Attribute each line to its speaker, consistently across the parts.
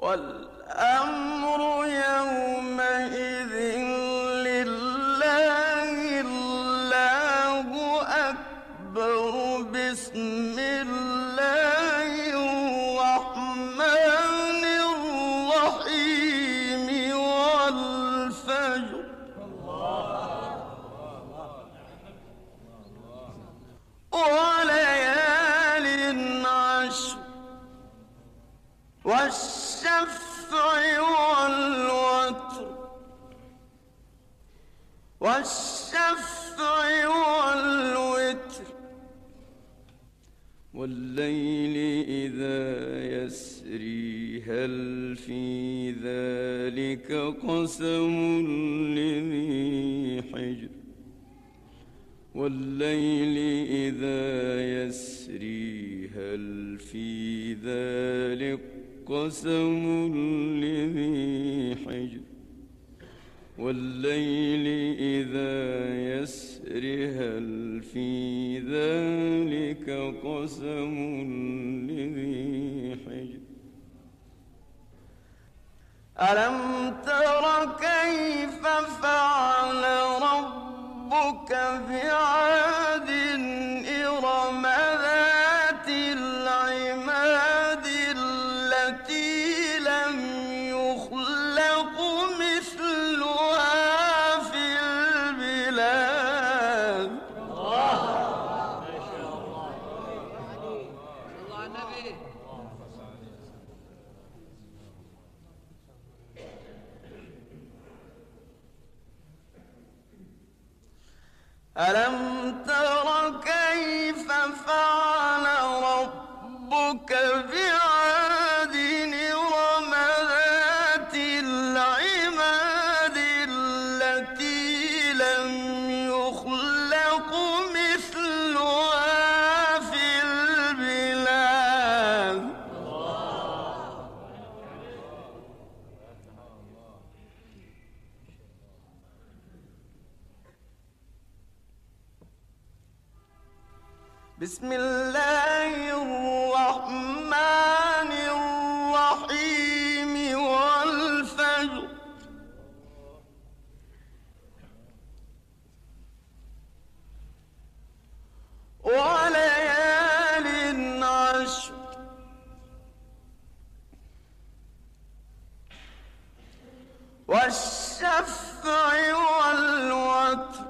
Speaker 1: والأمر يومئذ لله الله أكبر بسم الله الرحمن الرحيم والفجر وليال عشر والشفع والوتر والليل إذا يسري هل في ذلك قسم لذي حجر والليل إذا يسري هل في ذلك قسم لذي حجر والليل إذا يسري هل في ذلك قسم لذي حجر ألم تر كيف فعل ربك بعاد إرم ذات العماد التي لم يخلق مثلها في البلاد
Speaker 2: ما شاء الله الله على النبي
Speaker 1: ألم تر كيف فعل ربك بعاد إرم ذات العماد التي لم يخلق مثلها في البلاد بسم الله الرحمن الرحيم والفجر وليال عشر والشفع والوتر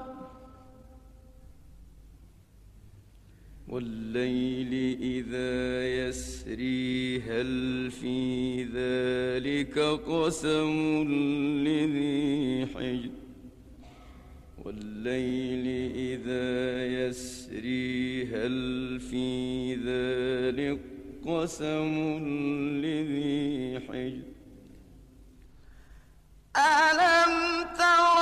Speaker 1: والليل إذا يسري هل في ذلك قسم لذي حجر والليل إذا يسري هل في ذلك قسم لذي حجر ألم تر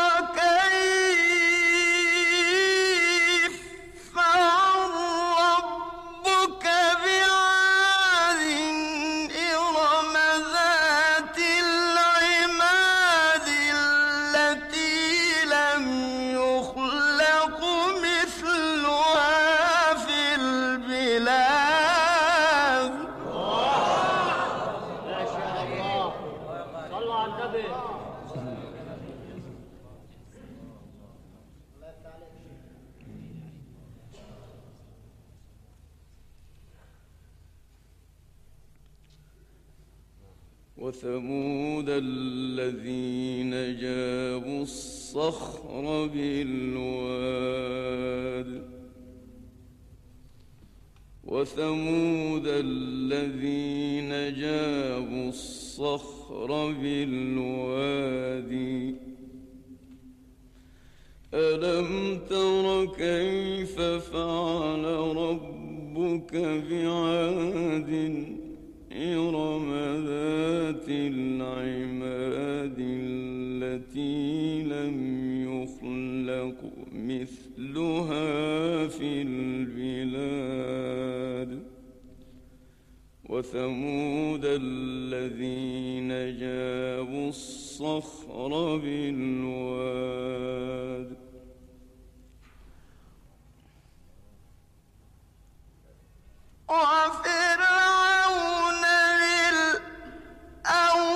Speaker 1: كيف فعل ربك بعاد إرم ذات العماد التي لم يخلق مثلها في البلاد
Speaker 2: ما شاء الله صلوا على النبي
Speaker 1: وثمود الذين جابوا الصخر بالواد وثمود الذين جابوا الصخر بالوادي ألم تر كيف فعل ربك بعاد إرم ذات العماد التي لم يخلق مثلها في البلاد وثمود الذين جابوا الصخر بالواد وفرعون ذي الأوتاد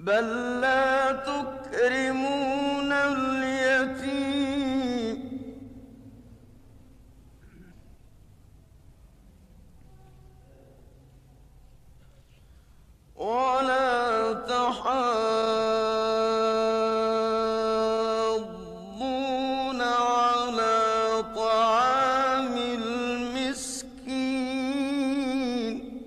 Speaker 1: بل لا تكرمون اليتيم ولا تحاضون على طعام المسكين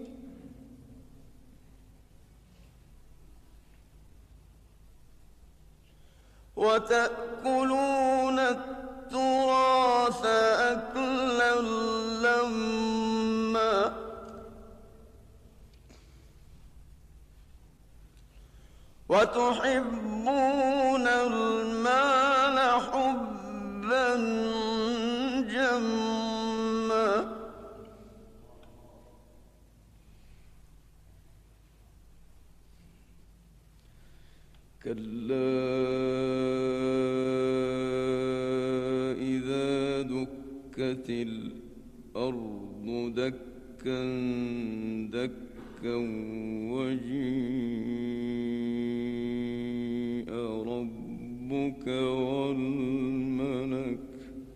Speaker 1: وتأكلون التراث أكلا لما وتحبون المال حبا جما كلا إذا دكت الأرض دكا دكا وجيء ربك والملك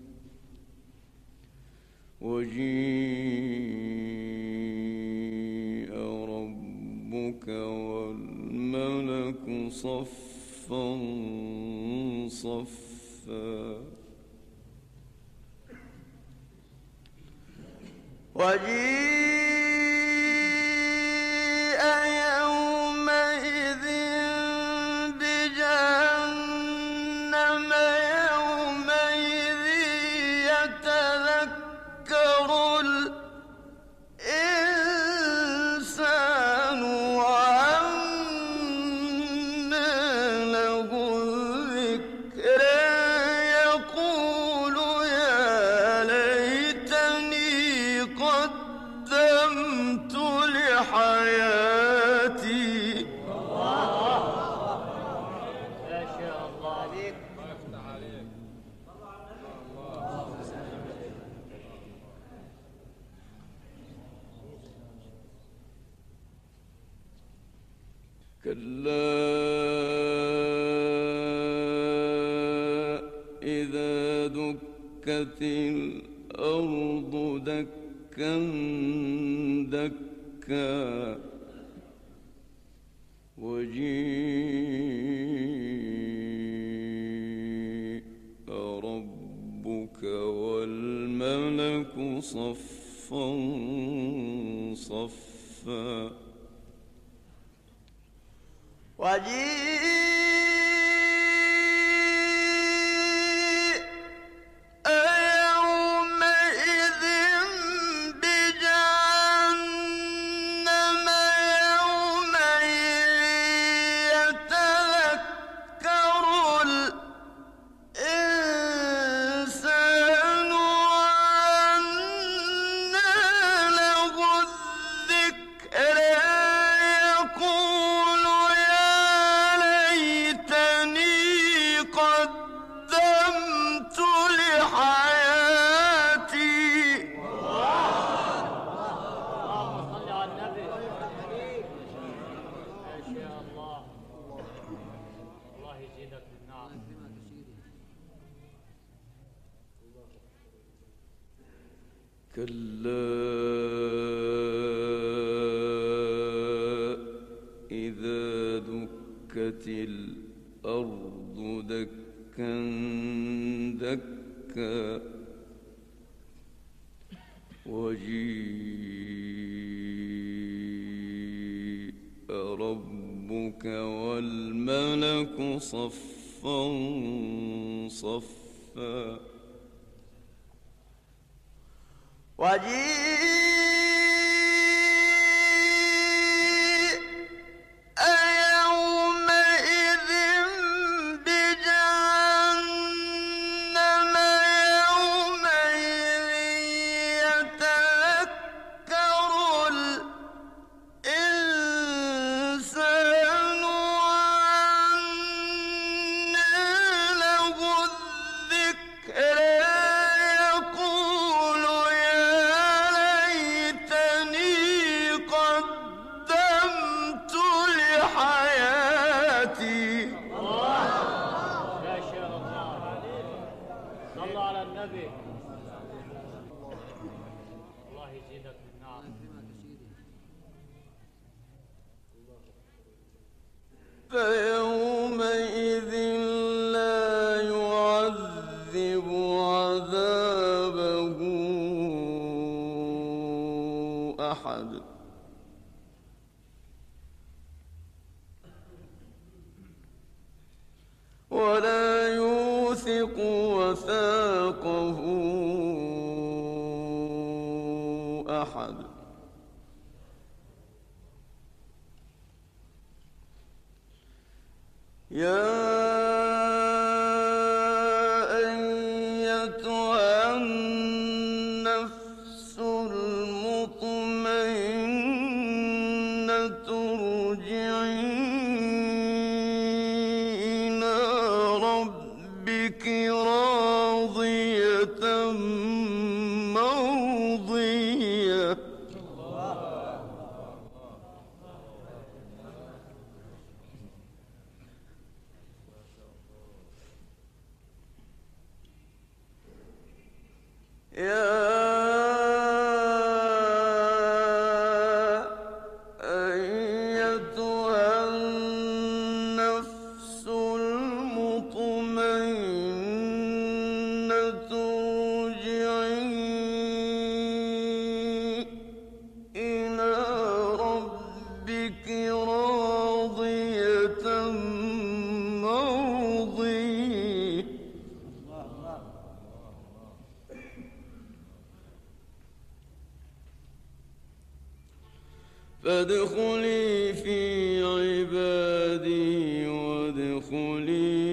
Speaker 1: صفا صفا وجيء يومئذ بجهنم يومئذ يتذكر الإنسان وأنى له الذكر يقول يا ليتني قدمت لحياتي
Speaker 2: ما شاء الله عليك.
Speaker 1: كلا إذا دكت الأرض دكا دكا وجيء ربك والملك صفا صفا وجيء يومئذ بجهنم يومئذ يتذكر الإنسان وأنى له الذكر يقول يا ليتني قدمت لحياتي
Speaker 2: اللهم صل على النبي. ما شاء الله. الله يزيدك بالنعم.
Speaker 1: كلا إذا دكت الأرض دكا دكا وجيء ربك والملك صفا صفا وجيء يومئذ بجهنم يومئذ يتذكر الإنسان وأنى له الذكر يقول يا
Speaker 2: النبي. الله يزيدك بالنعم.
Speaker 1: فيومئذ لا يعذب عذابه أحد ولا يوثق وثاقه أحد. يا أيتها النفس المطمئنة ارجعي إلى ربك راضية مرضية يا أيتها النفس المطمئنة ارجعي إلى ربك راضية مرضية فادخلي في عبادي وادخلي